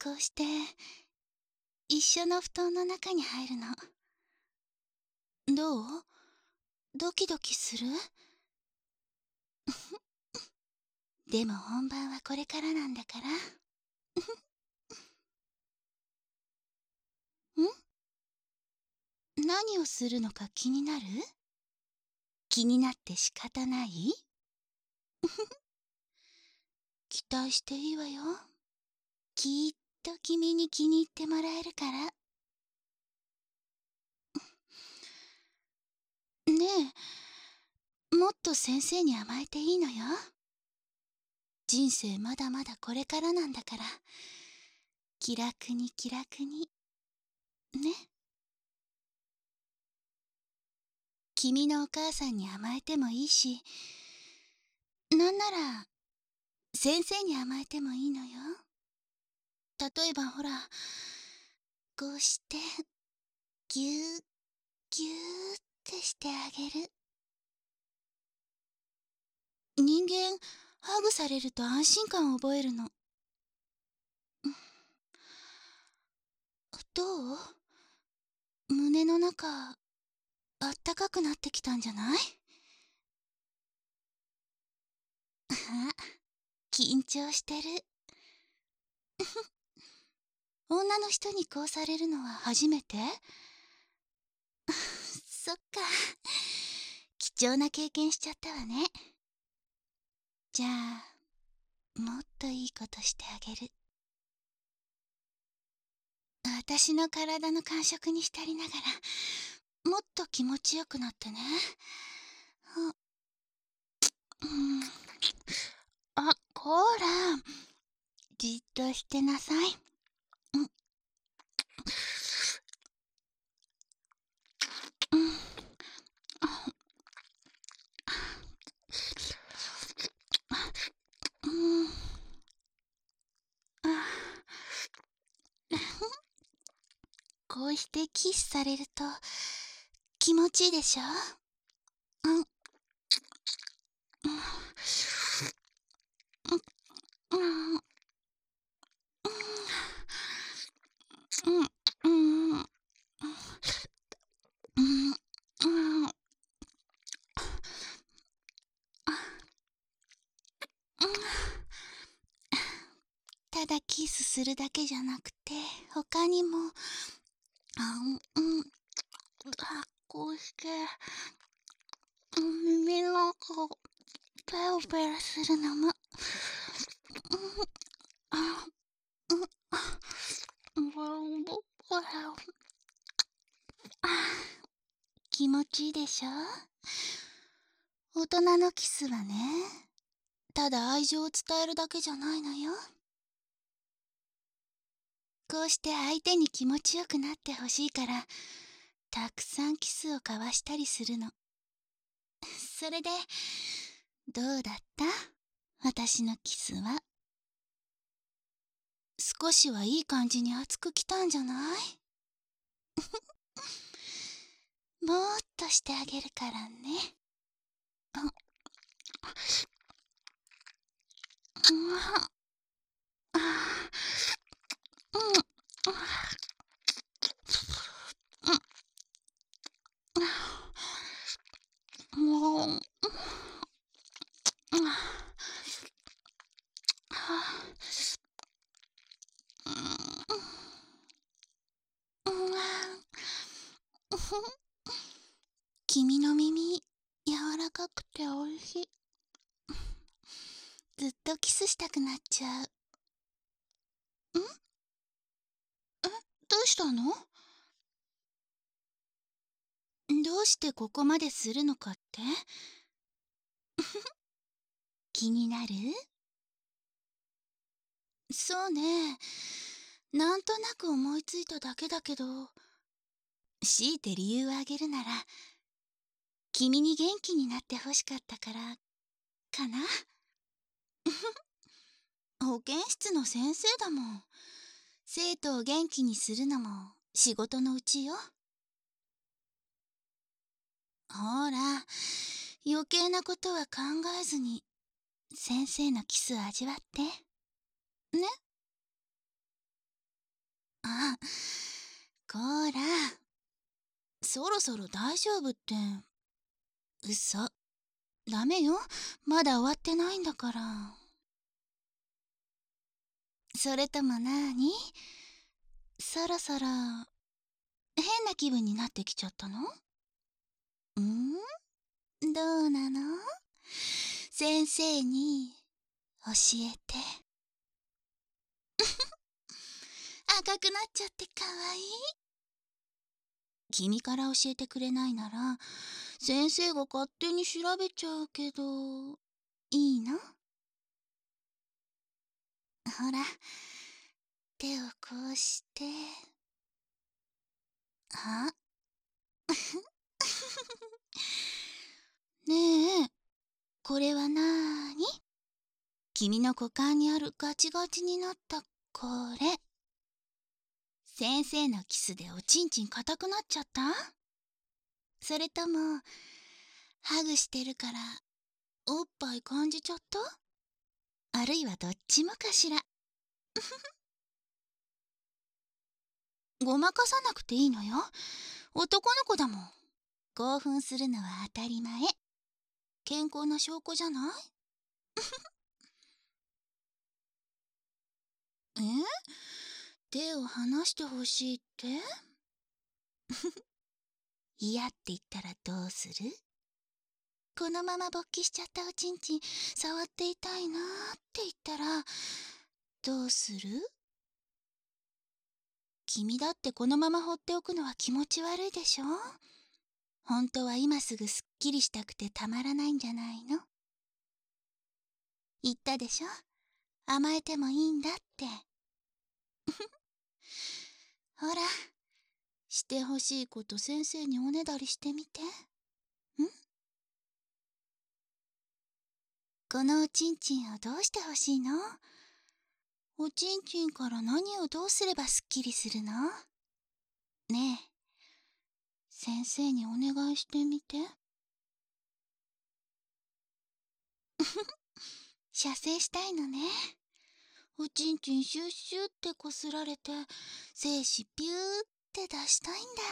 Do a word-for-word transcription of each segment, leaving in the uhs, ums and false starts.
こうして一緒の布団の中に入るの。どう？ドキドキする？でも本番はこれからなんだから。ん？何をするのか気になる？気になって仕方ない？期待していいわよ。きっと君に気に入ってもらえるから。ねえ、もっと先生に甘えていいのよ。人生まだまだこれからなんだから。気楽に気楽に。ね。君のお母さんに甘えてもいいし、なんなら先生に甘えてもいいのよ。例えばほら、こうしてぎゅーぎゅーってしてあげる。人間ハグされると安心感を覚えるの。どう？胸の中あったかくなってきたんじゃない？あ、緊張してる。女の人にこうされるのは初めて？そっか。貴重な経験しちゃったわね。じゃあ、もっといいことしてあげる。私の体の感触に浸りながら、もっと気持ちよくなってね。あ、うん、あ、こら、じっとしてなさい。うん、うん、うん、あ、こうしてキスされると気持ちいいでしょ？うん、うん、うん、うん、うん、うん、うん、うん、ただキスするだけじゃなくて、他にも、あ、うん、あ、こうして、うん、耳の中をペロペロするのも、うん、あ、うん、あ、ほら、あ、気持ちいいでしょ？大人のキスはね、ただ愛情を伝えるだけじゃないのよ。こうして相手に気持ちよくなってほしいから、たくさんキスを交わしたりするの。それで、どうだった？私のキスは。少しはいい感じに熱くきたんじゃない？もっとしてあげるからね。あ、うん、あ、うん、うん、もう、うん、うん、君の耳、柔らかくておいしい。ずっとキスしたくなっちゃう。ん？え、どうしたの？どうしてここまでするのかって？気になる？そうね。なんとなく思いついただけだけど、強いて理由をあげるなら、君に元気になってほしかったから、かな？保健室の先生だもん。生徒を元気にするのも仕事のうちよ。ほら、余計なことは考えずに、先生のキスを味わって。ね？ あ、こーら、そろそろ大丈夫って。嘘。ダメよ。まだ終わってないんだから。それともなーに？そろそろ変な気分になってきちゃったの？ん？どうなの？先生に教えて。赤くなっちゃってかわいい。君から教えてくれないなら先生が勝手に調べちゃうけど、いいの？ほら、手をこうして。あねえ、これはなーに？君の股間にあるガチガチになったこれ。先生のキスでおちんちん硬くなっちゃった？それともハグしてるからおっぱい感じちゃった？あるいはどっちもかしら。ごまかさなくていいのよ。男の子だもん。興奮するのは当たり前。健康な証拠じゃない？え？手を離してほしいって？嫌って言ったらどうする？このまま勃起しちゃったおちんちん触っていたいなーって言ったらどうする？君だってこのまま放っておくのは気持ち悪いでしょ？本当は今すぐすっきりしたくてたまらないんじゃないの？言ったでしょ？甘えてもいいんだって。ほら、してほしいこと先生におねだりしてみて。ん？このおちんちんをどうしてほしいの？おちんちんから何をどうすればすっきりするの？ねえ、先生にお願いしてみて。射精したいのね。おちんちんシュッシュってこすられて精子ピューって出したいんだ。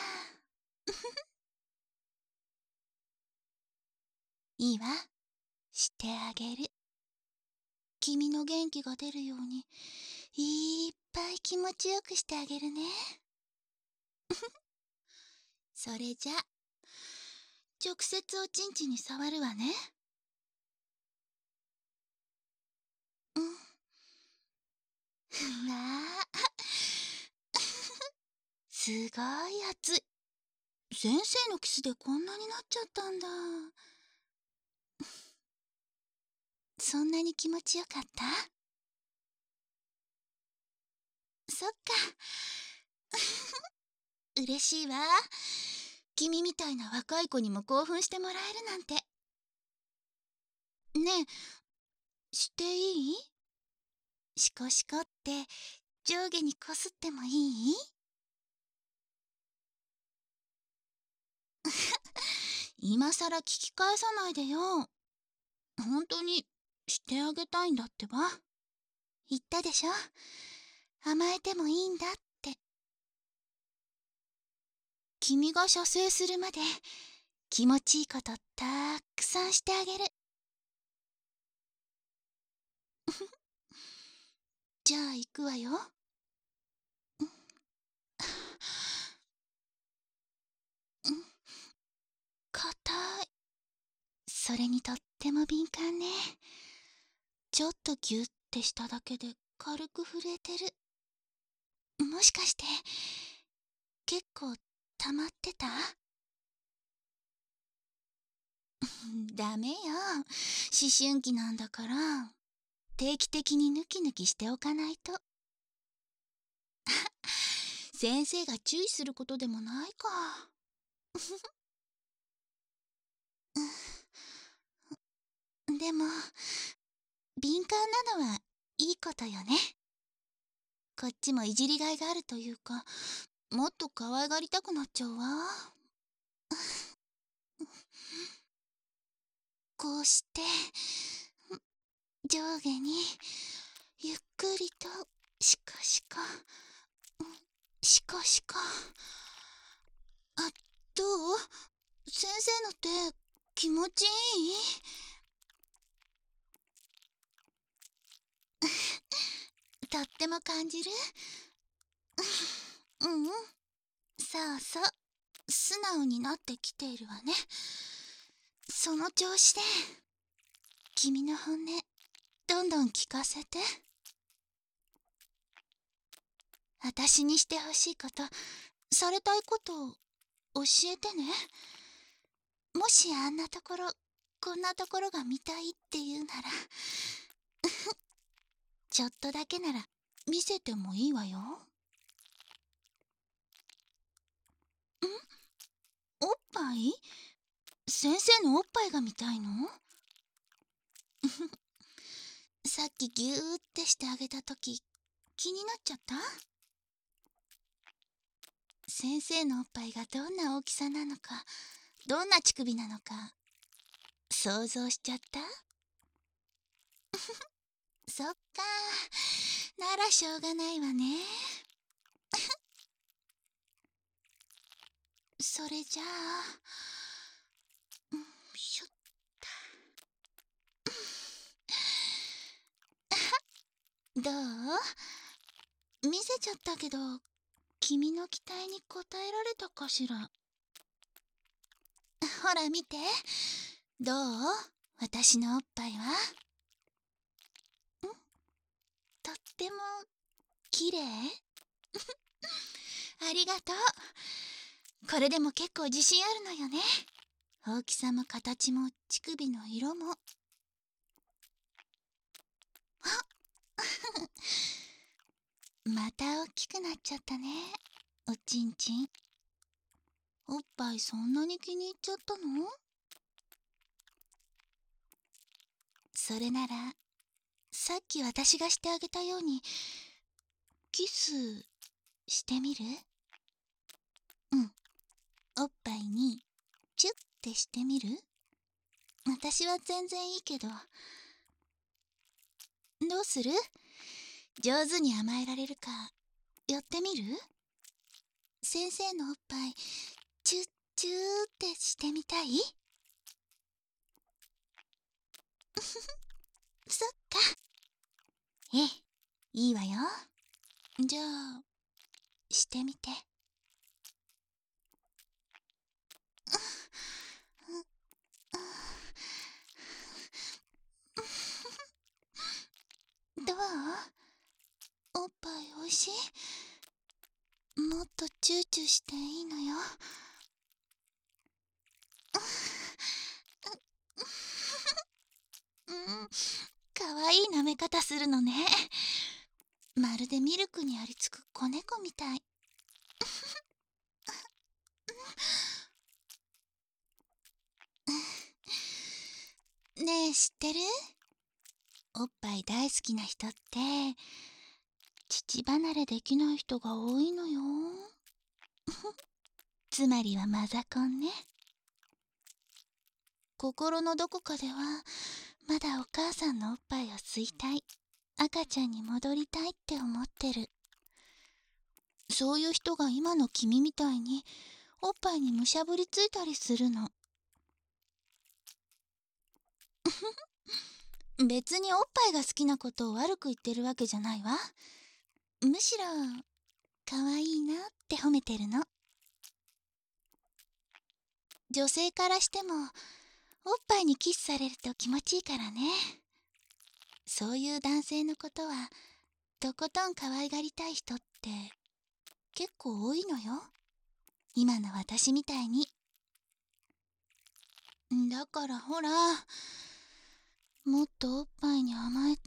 いいわ、してあげる。君の元気が出るようにいっぱい気持ちよくしてあげるね。それじゃ直接おちんちんに触るわね。うん。うわあすごい熱い。先生のキスでこんなになっちゃったんだ。そんなに気持ちよかった？そっか。嬉しいわ。君みたいな若い子にも興奮してもらえるなんて。ねえ、していい？シコシコって上下にこすってもいい？今さら聞き返さないでよ。本当にしてあげたいんだってば。言ったでしょ？甘えてもいいんだって。君が射精するまで気持ちいいことたくさんしてあげる。じゃあ行くわよ。硬い。それにとっても敏感ね。ちょっとギュッてしただけで軽く震えてる。もしかして結構溜まってた？ダメよ。思春期なんだから定期的にヌキヌキしておかないと。先生が注意することでもないか。でも敏感なのはいいことよね。こっちもいじりがいがあるというか、もっと可愛がりたくなっちゃうわ。こうして上下にゆっくりとシコシコ。 しこしこ。あ、どう？先生の手、気持ちいい？とっても感じる？うん、そうそう。素直になってきているわね。その調子で、君の本音、どんどん聞かせて。私にしてほしいこと、されたいことを教えてね。もしあんなところ、こんなところが見たいって言うならちょっとだけなら見せてもいいわよ。ん？おっぱい？先生のおっぱいが見たいの？さっきギューってしてあげたとき、気になっちゃった？先生のおっぱいがどんな大きさなのか、どんな乳首なのか、想像しちゃった？そっか。ならしょうがないわね。それじゃあ、よいしょっと。どう？見せちゃったけど、君の期待に応えられたかしら。ほら見て。どう？私のおっぱいは。ん？とっても綺麗？ありがとう。これでも結構自信あるのよね。大きさも形も乳首の色も。あまた大きくなっちゃったね、おちんちん。おっぱいそんなに気に入っちゃったの？それならさっき私がしてあげたようにキスしてみる？うん、おっぱいにチュッてしてみる？私は全然いいけど。どうする？上手に甘えられるかやってみる？先生のおっぱいチュッチューってしてみたい？そっか。ええ、いいわよ。じゃあしてみて。どう？おっぱいおいしい？もっとチューチューしていいのよ。うん、かわいい舐め方するのね。まるでミルクにありつく子猫みたい。ねえ知ってる？おっぱい大好きな人って乳離れできない人が多いのよ。つまりはマザコンね。心のどこかではまだお母さんのおっぱいを吸いたい、赤ちゃんに戻りたいって思ってる。そういう人が今の君みたいにおっぱいにむしゃぶりついたりするの。別におっぱいが好きなことを悪く言ってるわけじゃないわ。むしろ可愛いなって褒めてるの。女性からしてもおっぱいにキスされると気持ちいいからね。そういう男性のことはとことん可愛がりたい人って結構多いのよ、今の私みたいに。だからほら、もっとおっぱいに甘えて。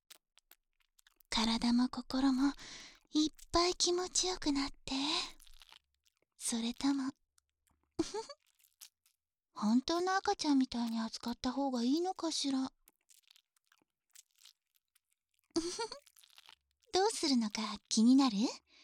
体も心もいっぱい気持ちよくなって。それとも本当の赤ちゃんみたいに扱った方がいいのかしら。どうするのか気になる？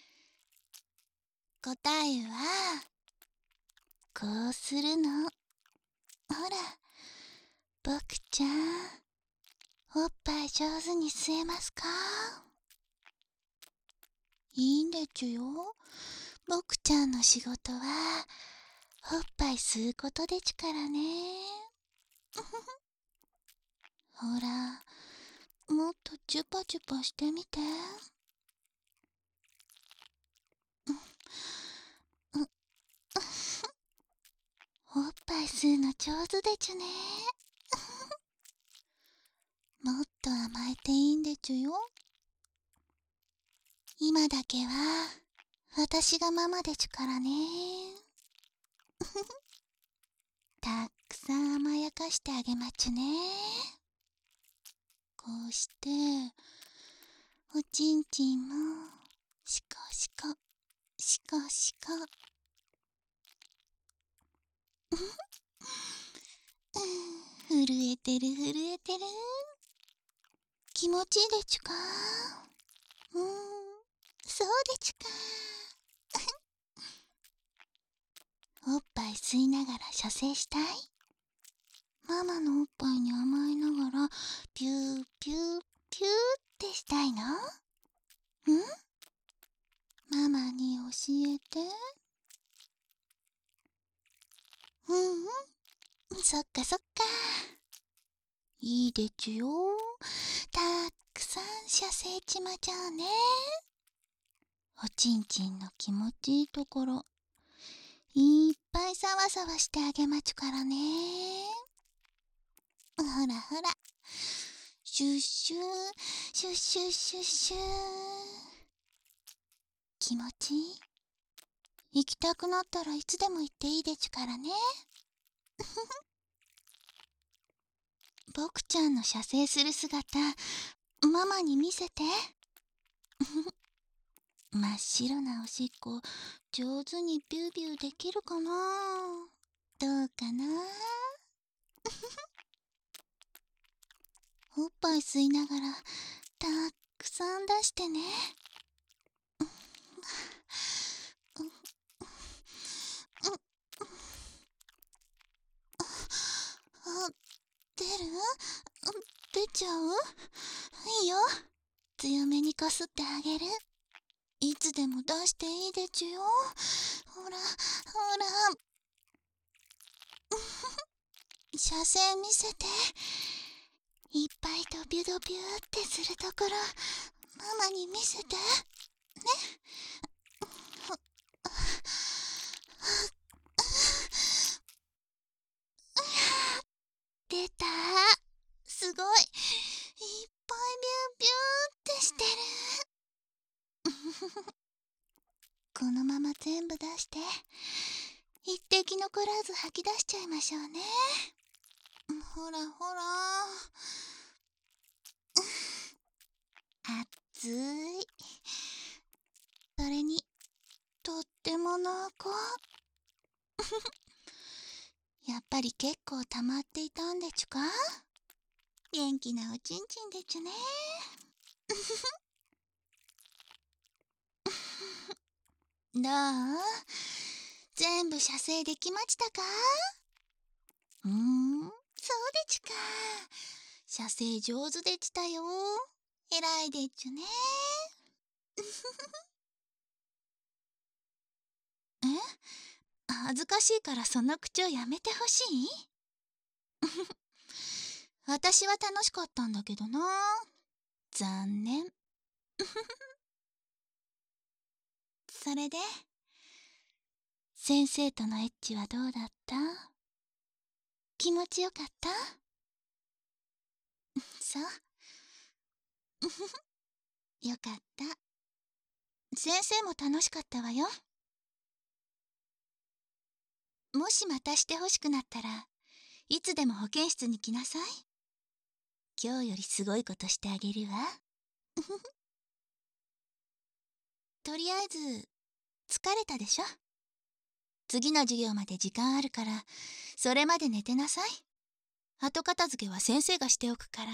答えはこうするの。ほら、僕ちゃん、おっぱい上手に吸えますか？ いいんでちゅよ。僕ちゃんの仕事はおっぱい吸うことでちゅからね。ほら、もっとチュパチュパしてみて。ううおっぱい吸うの上手でちゅね。もっと甘えていいんでちゅよ。今だけは私がママでちゅからね。たくさん甘やかしてあげまちゅね。こうしておちんちんもシコシコシコシコ。震えてる震えてる。気持ちいいでちゅか。うーん、そうでちゅか。おっぱい吸いながら射精したい？ママのおっぱいに甘えながらピューピューピューってしたいの？ん？ママに教えて。うんうん、そっかそっか。いいでちゅよ。たくさん射精ちまちゃうね。おちんちんの気持ちいいところいっぱいさわさわしてあげまちゅからね。ほらほら、シュッシューシュッシュッシュッシュー。気持ちいい？行きたくなったらいつでも行っていいでちゅからね。僕ちゃんの射精する姿ママに見せて。真っ白なおしっこ上手にビュービューできるかな。どうかな。おっぱい吸いながらたくさん出してね。あ、出る？出ちゃう？いいよ。強めにこすってあげる。いつでも出していいでちゅよ。ほらほら。射精見せて。いっぱいドビュドビュってするところママに見せてね。出た。すごいいっぱいビュービューってしてる。このまま全部出して一滴残らず吐き出しちゃいましょうね。ほらほら。熱い。それにとっても濃厚。やっぱり結構溜まっていたんでちゅか。元気なおちんちんでちゅね。どう？全部射精できましたか？うーん、そうでちゅか。射精上手でちたよ。えらいでちゅね。え？恥ずかしいからその口調やめてほしい？私は楽しかったんだけどな。残念。それで先生とのエッチはどうだった？気持ちよかった？そう。よかった。先生も楽しかったわよ。もしまたしてほしくなったらいつでも保健室に来なさい。今日よりすごいことしてあげるわ。とりあえず疲れたでしょ。次の授業まで時間あるからそれまで寝てなさい。後片付けは先生がしておくから。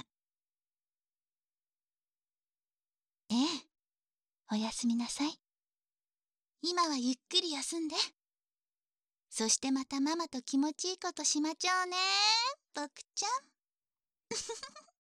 ええ、おやすみなさい。今はゆっくり休んで。そしてまたママと気持ちいいことしまちょうね、僕ちゃん。